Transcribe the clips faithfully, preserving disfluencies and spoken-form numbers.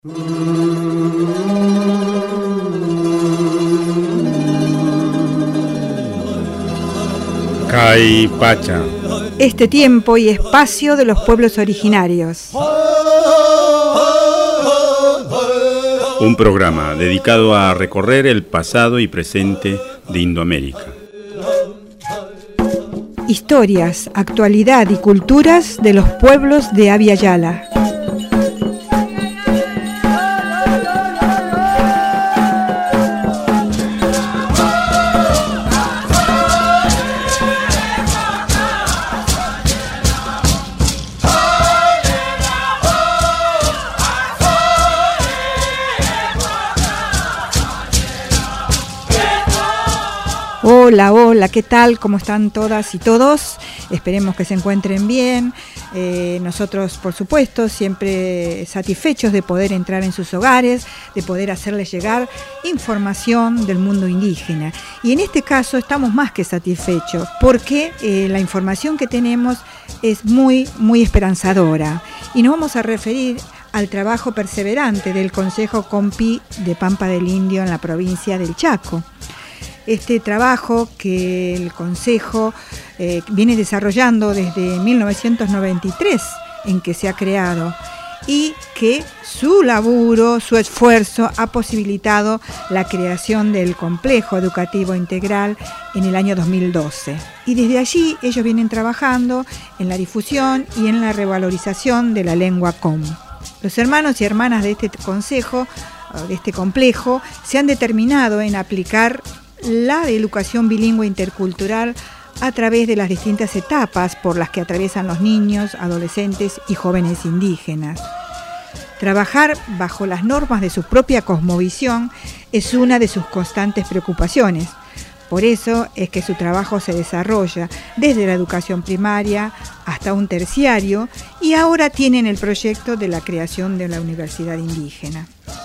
Caipacha. Este tiempo y espacio de los pueblos originarios. Un programa dedicado a recorrer el pasado y presente de Indoamérica. Historias, actualidad y culturas de los pueblos de Abya Yala. Hola, hola, ¿qué tal? ¿Cómo están todas y todos? Esperemos que se encuentren bien. Eh, nosotros, por supuesto, siempre satisfechos de poder entrar en sus hogares, de poder hacerles llegar información del mundo indígena. Y en este caso estamos más que satisfechos porque eh, la información que tenemos es muy, muy esperanzadora. Y nos vamos a referir al trabajo perseverante del Consejo Compi de Pampa del Indio en la provincia del Chaco. Este trabajo que el Consejo eh, viene desarrollando desde mil novecientos noventa y tres, en que se ha creado, y que su laburo, su esfuerzo ha posibilitado la creación del complejo educativo integral en el año dos mil doce. Y desde allí ellos vienen trabajando en la difusión y en la revalorización de la lengua com. Los hermanos y hermanas de este consejo, de este complejo, se han determinado en aplicar la educación bilingüe intercultural a través de las distintas etapas por las que atraviesan los niños, adolescentes y jóvenes indígenas. Trabajar bajo las normas de su propia cosmovisión es una de sus constantes preocupaciones. Por eso es que su trabajo se desarrolla desde la educación primaria hasta un terciario y ahora tienen el proyecto de la creación de la Universidad Indígena.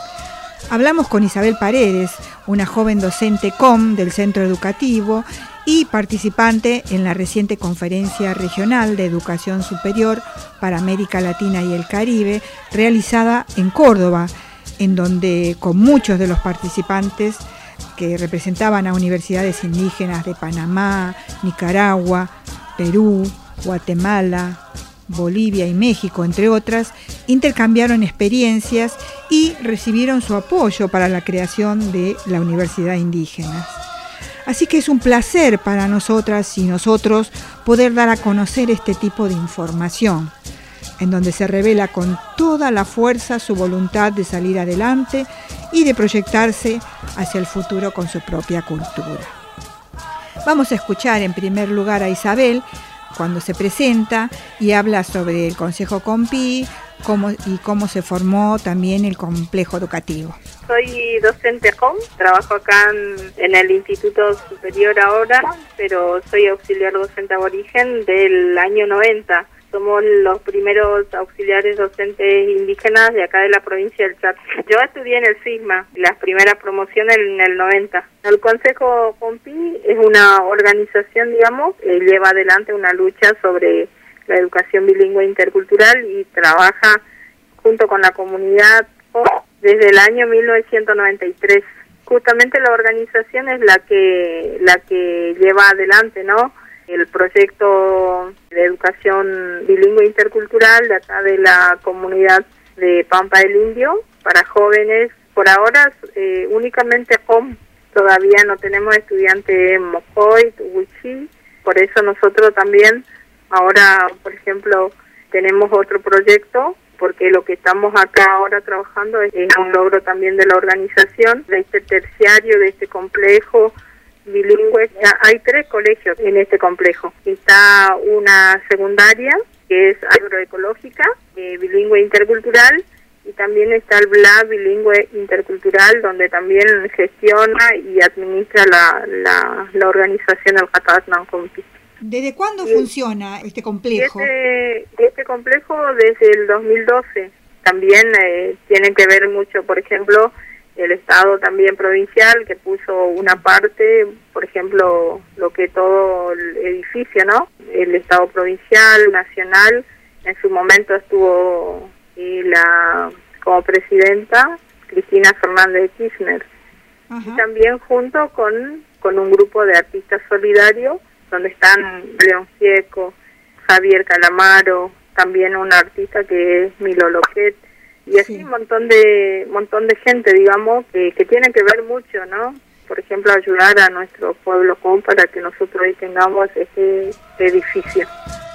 Hablamos con Isabel Paredes, una joven docente com del centro educativo y participante en la reciente Conferencia Regional de Educación Superior para América Latina y el Caribe, realizada en Córdoba, en donde con muchos de los participantes que representaban a universidades indígenas de Panamá, Nicaragua, Perú, Guatemala, Bolivia y México, entre otras, intercambiaron experiencias y recibieron su apoyo para la creación de la Universidad Indígena. Así que es un placer para nosotras y nosotros poder dar a conocer este tipo de información, en donde se revela con toda la fuerza su voluntad de salir adelante y de proyectarse hacia el futuro con su propia cultura. Vamos a escuchar en primer lugar a Isabel, cuando se presenta y habla sobre el Consejo Compi cómo, y cómo se formó también el complejo educativo. Soy docente com, trabajo acá en, en el Instituto Superior ahora, pero soy auxiliar docente aborigen del año noventa. Somos los primeros auxiliares docentes indígenas de acá de la provincia del Chaco. Yo estudié en el SISMA, las primeras promociones en el noventa. El Consejo Compi es una organización, digamos, que lleva adelante una lucha sobre la educación bilingüe intercultural y trabaja junto con la comunidad desde el año mil novecientos noventa y tres. Justamente la organización es la que la que lleva adelante, ¿no?, el proyecto de educación bilingüe intercultural de acá de la comunidad de Pampa del Indio para jóvenes. Por ahora eh, únicamente com, todavía no tenemos estudiantes Mocoy, Wichí, por eso nosotros también ahora, por ejemplo, tenemos otro proyecto, porque lo que estamos acá ahora trabajando es, es un logro también de la organización, de este terciario, de este complejo bilingüe. Hay tres colegios en este complejo. Está una secundaria, que es agroecológica, eh, bilingüe intercultural, y también está el B L A bilingüe intercultural, donde también gestiona y administra la, la, la organización El Catatnan Compi. ¿Desde cuándo y, funciona este complejo? Este, este complejo desde el dos mil doce. También eh, tiene que ver mucho, por ejemplo, el Estado también provincial, que puso una parte, por ejemplo, lo que todo el edificio, ¿no? El Estado provincial, nacional, en su momento estuvo y la como presidenta Cristina Fernández de Kirchner. Ajá. Y también junto con, con un grupo de artistas solidarios, donde están León Gieco, Javier Calamaro, también un artista que es Milo Loquet, y así sí. un montón de montón de gente, digamos, que, que tiene que ver mucho, ¿no? Por ejemplo, ayudar a nuestro pueblo común para que nosotros hoy tengamos este edificio.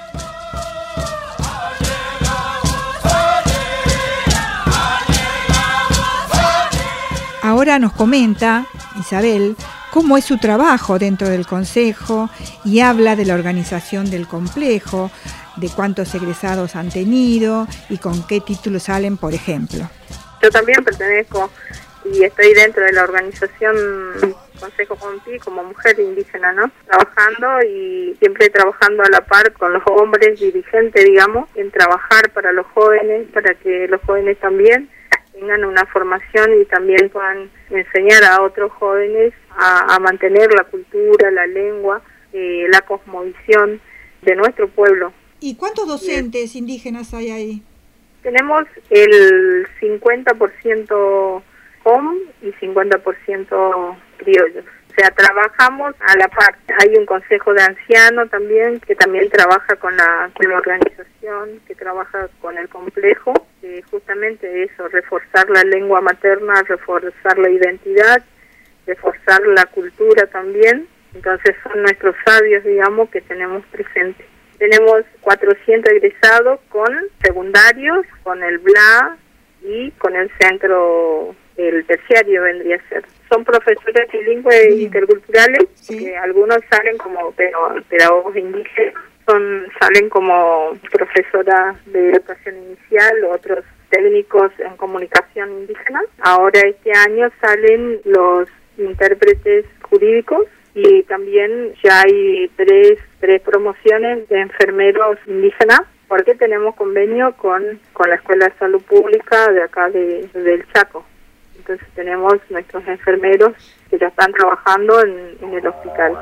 Ahora nos comenta Isabel cómo es su trabajo dentro del Consejo y habla de la organización del complejo, de cuántos egresados han tenido y con qué títulos salen, por ejemplo. Yo también pertenezco y estoy dentro de la organización Consejo Compi como mujer indígena, ¿no? Trabajando y siempre trabajando a la par con los hombres dirigentes, digamos, en trabajar para los jóvenes, para que los jóvenes también tengan una formación y también puedan enseñar a otros jóvenes a, a mantener la cultura, la lengua, eh, la cosmovisión de nuestro pueblo. ¿Y cuántos docentes Bien. indígenas hay ahí? Tenemos el cincuenta por ciento com y cincuenta por ciento criollos. O sea, trabajamos a la par. Hay un consejo de ancianos también, que también trabaja con la, con la organización, que trabaja con el complejo, que justamente eso, reforzar la lengua materna, reforzar la identidad, reforzar la cultura también. Entonces son nuestros sabios, digamos, que tenemos presentes. Tenemos cuatrocientos egresados con secundarios, con el B L A y con el centro, el terciario vendría a ser. Son profesores bilingües e interculturales, sí. que algunos salen como pedagogos indígenas, son salen como profesoras de educación inicial, otros técnicos en comunicación indígena. Ahora este año salen los intérpretes jurídicos y también ya hay tres tres promociones de enfermeros indígenas, porque tenemos convenio con, con la Escuela de Salud Pública de acá de, del Chaco. Entonces tenemos nuestros enfermeros que ya están trabajando en, en el hospital.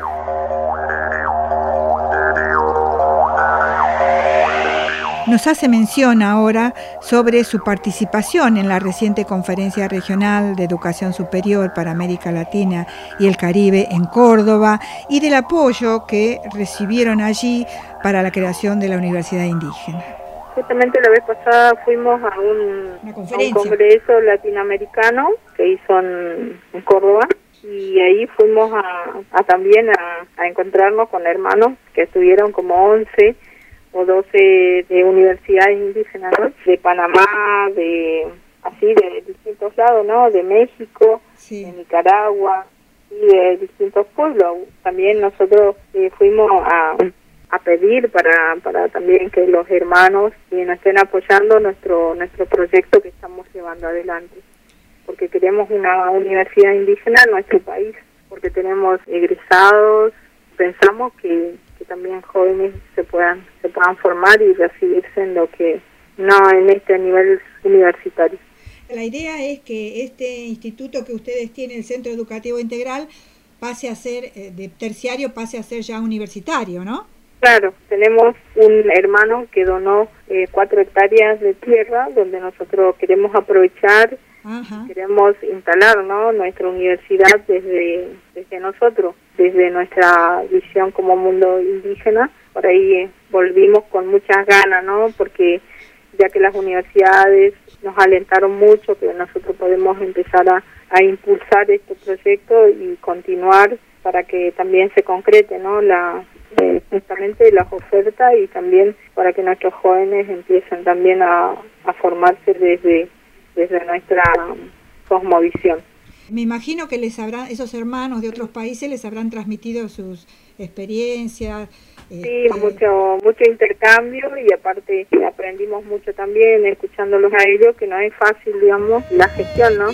Nos hace mención ahora sobre su participación en la reciente Conferencia Regional de Educación Superior para América Latina y el Caribe en Córdoba y del apoyo que recibieron allí para la creación de la Universidad Indígena. Justamente la vez pasada fuimos a un, a un congreso latinoamericano que hizo en, en Córdoba, y ahí fuimos a, a también a, a encontrarnos con hermanos que estuvieron como once o doce de universidades indígenas, ¿no? De Panamá, de así de distintos lados, ¿no? De México, sí. de Nicaragua y de distintos pueblos. También nosotros eh, fuimos a, a pedir para para también que los hermanos eh, nos estén apoyando nuestro nuestro proyecto que estamos llevando adelante, porque queremos una universidad indígena en nuestro país, porque tenemos egresados, pensamos que que también jóvenes se puedan se puedan formar y recibirse en lo que no en este nivel universitario. La idea es que este instituto que ustedes tienen, el Centro Educativo Integral, pase a ser eh, de terciario, pase a ser ya universitario, ¿no? Claro, tenemos un hermano que donó eh, cuatro hectáreas de tierra donde nosotros queremos aprovechar. Ajá. Queremos instalar, ¿no? nuestra universidad desde desde nosotros, desde nuestra visión como mundo indígena. Por ahí eh, volvimos con muchas ganas, ¿no? Porque ya que las universidades nos alentaron mucho, que nosotros podemos empezar a, a impulsar este proyecto y continuar para que también se concrete, ¿no? la eh, justamente las ofertas, y también para que nuestros jóvenes empiecen también a, a formarse desde desde nuestra cosmovisión. Me imagino que les habrán, esos hermanos de otros países les habrán transmitido sus experiencias. Sí, este... mucho mucho intercambio, y aparte aprendimos mucho también escuchándolos a ellos, que no es fácil, digamos, la gestión, ¿no?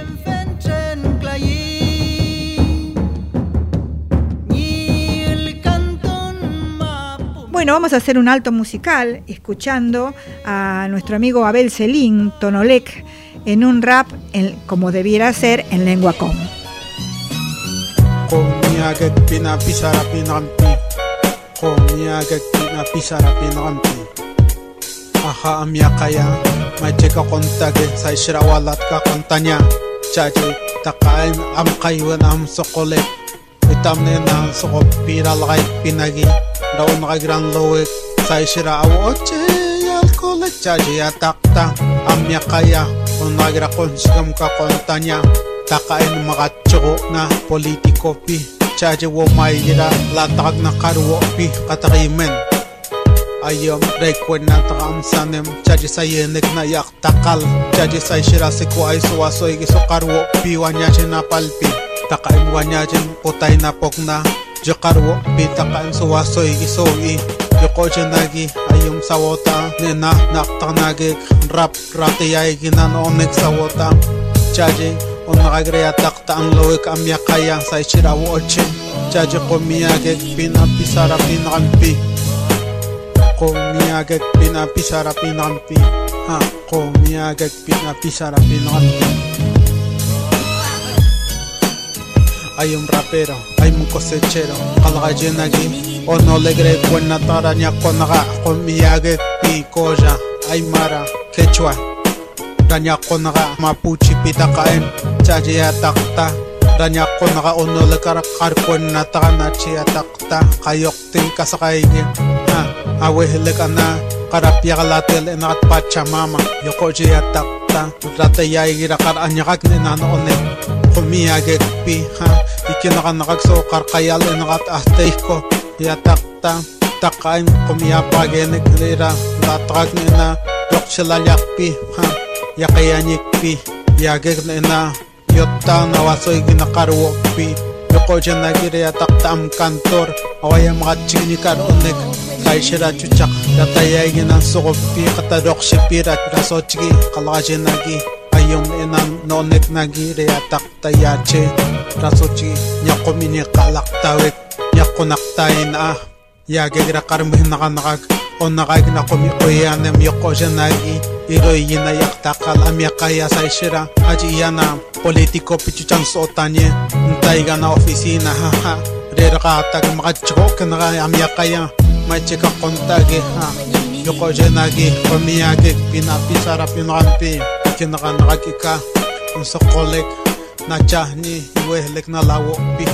Bueno, vamos a hacer un alto musical escuchando a nuestro amigo Abel Celín, Tonolec, en un rap en, como debiera ser en lengua com. Aha amia kaya mai cheka kontage sai shira walat ka kontanya chaji takain am kaywan am sokole itamne na sokop piral gai pinagi daun gai gran loe sai shira awoche yal kole chaji atakta amia kaya onagra konsigam ka kontanya takain magacho na politiko pi chaji wo mai gira latag na karwo pi katakimen ayom rekwed na takam sanem chaji sayenek na yak takal chaji say shira siko ay suwasoy giso karwo pi wanyachin na palpi takain wanyachin putay na pokna jo karwo pi takain suwasoy giso i jo koche nagi ayom sawota nena naktak nagik rap rati ay ginanonek sawota chaji onagagreya takta ang loik amya kaya say shira woche chaji komiyagek pinapisara pinakampi Komiyagek pinapisara pinampi ha komiyagek pinapisara pinampi hay un rapero hay un cosechero kalgajenagi ono legre buena taraña konaga komiyagek pi koja aymara quechua daña konaga mapuche pitakaen chaje atakta daña konaga ono lekar karkon natana chi atakta kayokte kasakaige ha awehilek ana karapiagalatel enat pachamama yokoje atakta ratayay gira kar anyakak ninanoone komiyagek pi ha ikinakanak so karkayal enat ahteiko yatakta takain komiyapagenek lira latag nina yokshalalyak pi ha yakayanik pi yagek nina yotta nawasoy ginakarwo pi yokoje nagire yatakta am kantor awaya makachini karonek kay shira chuchak datayay ginan sokopi katadok shipira rasochgi kalgaje nagi ayom enan nonek nagi reatak tayache rasochgi nyakomini kalaktawek nyakonaktain ah yagegra karmhin nakanakag onakag nakomi oyanem yokoje nagi iroy yinayak takal amya kaya say shira aji yana politiko pichuchan sotanye ntayga na oficina haha rerakatak makachok na amya kaya may chika kontage ha yoko jenagi komiyage pinapisara pinampi kinakanakika kung sa kolek na chahni iwehlek na lawo pi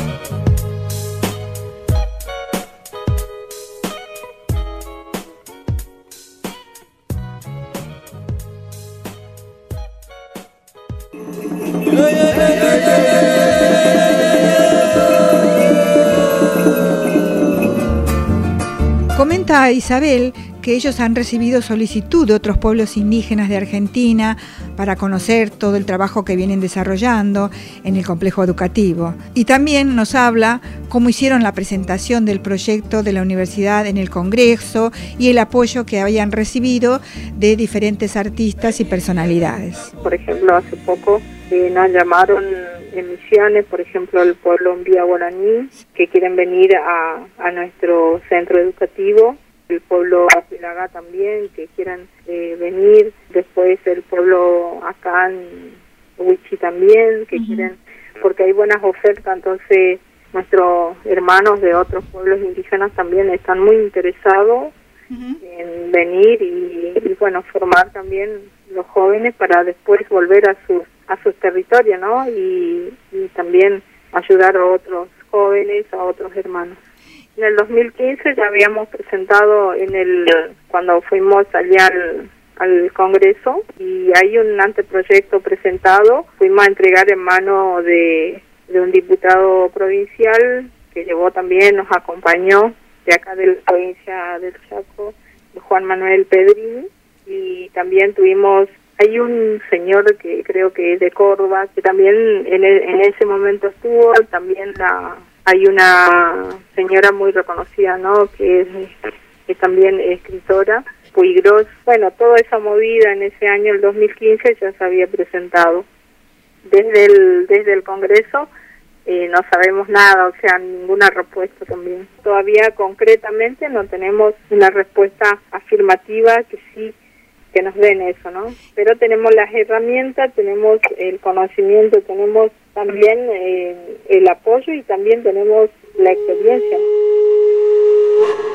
Comenta Isabel que ellos han recibido solicitud de otros pueblos indígenas de Argentina para conocer todo el trabajo que vienen desarrollando en el complejo educativo. Y también nos habla cómo hicieron la presentación del proyecto de la universidad en el Congreso y el apoyo que habían recibido de diferentes artistas y personalidades. Por ejemplo, hace poco eh, nos llamaron en Misiones, por ejemplo, el pueblo Mbia Guaraní, que quieren venir a, a nuestro centro educativo, el pueblo Apilaga también, que quieran eh, venir, después el pueblo acá en Huichi también, que uh-huh. quieren, porque hay buenas ofertas, entonces nuestros hermanos de otros pueblos indígenas también están muy interesados uh-huh. en venir y, y bueno, formar también los jóvenes para después volver a sus a sus territorios, ¿no? Y, y también ayudar a otros jóvenes, a otros hermanos. En el dos mil quince ya habíamos presentado en el cuando fuimos allá al, al Congreso y hay un anteproyecto presentado, fuimos a entregar en mano de, de un diputado provincial que llevó también, nos acompañó de acá de la provincia del Chaco, Juan Manuel Pedrini, y también tuvimos hay un señor que creo que es de Córdoba, que también en, el, en ese momento estuvo, también la, hay una señora muy reconocida, ¿no?, que es, que también es escritora, Puigros. Bueno, toda esa movida en ese año, el dos mil quince, ya se había presentado. Desde el, desde el Congreso eh, no sabemos nada, o sea, ninguna respuesta también. Todavía concretamente no tenemos una respuesta afirmativa que sí que nos den eso, ¿no? Pero tenemos las herramientas, tenemos el conocimiento, tenemos también eh, el apoyo y también tenemos la experiencia.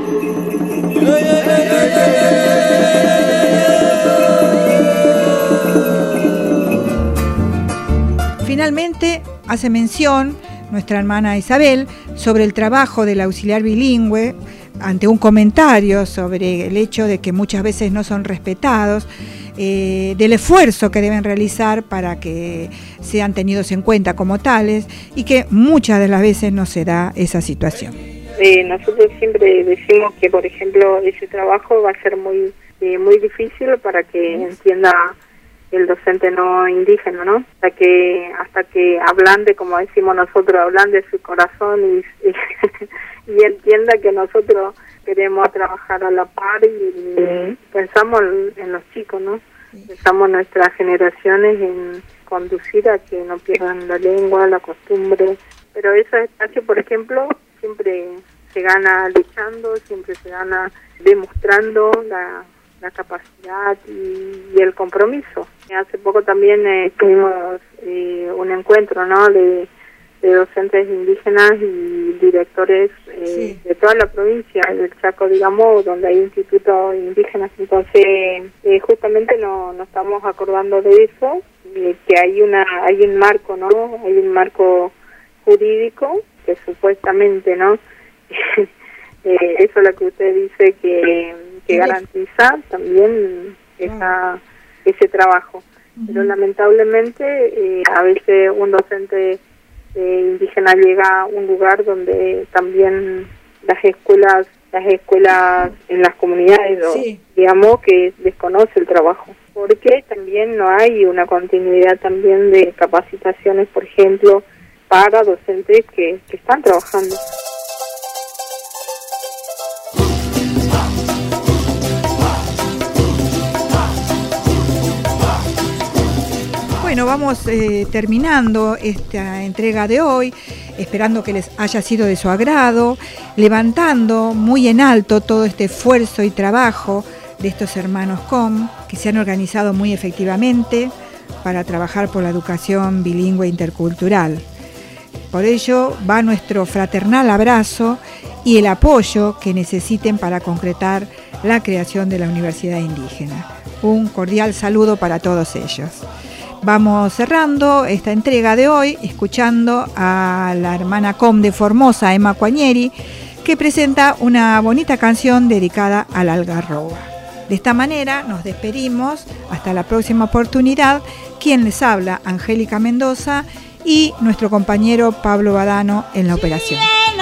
Finalmente, hace mención nuestra hermana Isabel sobre el trabajo del auxiliar bilingüe ante un comentario sobre el hecho de que muchas veces no son respetados, eh, del esfuerzo que deben realizar para que sean tenidos en cuenta como tales y que muchas de las veces no se da esa situación. Eh, nosotros siempre decimos que, por ejemplo, ese trabajo va a ser muy, eh, muy difícil para que entienda el docente no indígena, ¿no? Hasta que hasta que ablande, como decimos nosotros, ablande su corazón y, y, y entienda que nosotros queremos trabajar a la par y, y pensamos en los chicos, ¿no? Pensamos en nuestras generaciones en conducir a que no pierdan la lengua, la costumbre. Pero esos espacios, por ejemplo, siempre se gana luchando, siempre se gana demostrando la la capacidad y, y el compromiso. Hace poco también eh, tuvimos eh, un encuentro, ¿no?, de, de docentes indígenas y directores eh, sí. de toda la provincia del Chaco, digamos, donde hay institutos indígenas. Entonces, eh, justamente no, nos estamos acordando de eso, de que hay una hay un marco, ¿no?, hay un marco jurídico que supuestamente, ¿no?, eh, eso es lo que usted dice que que garantiza también esa, ese trabajo. Uh-huh. Pero lamentablemente eh, a veces un docente eh, indígena llega a un lugar donde también las escuelas, las escuelas en las comunidades, sí. digamos, que desconoce el trabajo. Porque también no hay una continuidad también de capacitaciones, por ejemplo, para docentes que, que están trabajando. Bueno, vamos eh, terminando esta entrega de hoy, esperando que les haya sido de su agrado, levantando muy en alto todo este esfuerzo y trabajo de estos hermanos C O M, que se han organizado muy efectivamente para trabajar por la educación bilingüe intercultural. Por ello va nuestro fraternal abrazo y el apoyo que necesiten para concretar la creación de la Universidad Indígena. Un cordial saludo para todos ellos. Vamos cerrando esta entrega de hoy escuchando a la hermana C O M de Formosa, Emma Cuañeri, que presenta una bonita canción dedicada al algarroba. De esta manera nos despedimos hasta la próxima oportunidad. Quien les habla, Angélica Mendoza, y nuestro compañero Pablo Badano en la operación.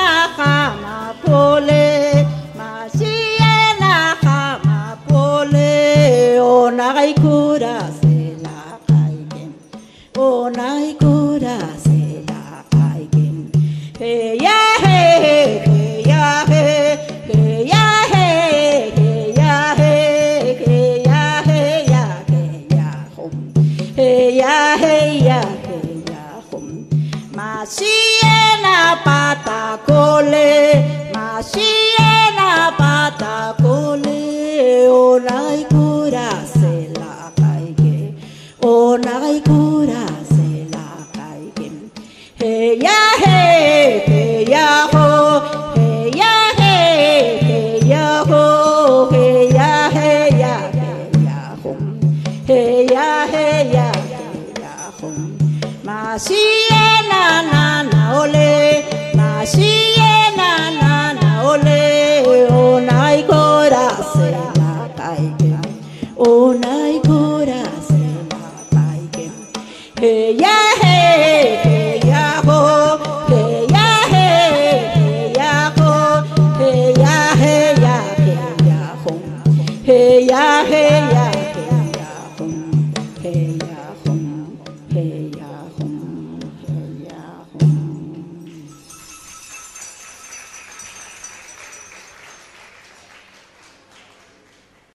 Onai kura se la kaiken, hey ya hey, hey ya hey, hey ya hey, hey ya hey, hey ya hey ya hey ya hum, hey ya hey ya hey ya hum. Masiena pata cole, masiena pata cole, onai kura se la kaiken, onai kura. Hey ya hey, hey ya ho, hey ya hey, hey ya ho, hey ya hey ya hey ya hum, hey ya hey ya hey ya hum. Masiena na na ole, masiena na na ole, onai kora se la kaiken, onai kora se la kaiken, hey ya hey.